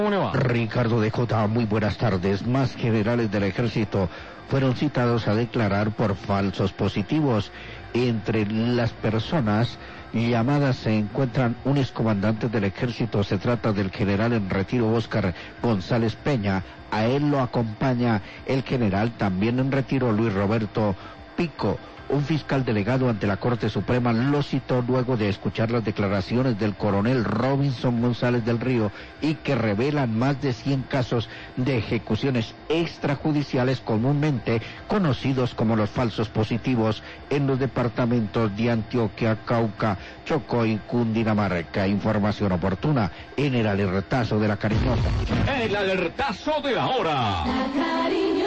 ¿Cómo le va? Ricardo de Jota, muy buenas tardes. Más generales del ejército fueron citados a declarar por falsos positivos. Entre las personas llamadas se encuentran un excomandante del ejército. Se trata del general en retiro Óscar González Peña. A él lo acompaña el general también en retiro Luis Roberto Pico. Un fiscal delegado ante la Corte Suprema lo citó luego de escuchar las declaraciones del coronel Robinson González del Río y que revelan más de 100 casos de ejecuciones extrajudiciales comúnmente conocidos como los falsos positivos en los departamentos de Antioquia, Cauca, Chocó y Cundinamarca. Información oportuna en el alertazo de la Cariñosa. El alertazo de la hora.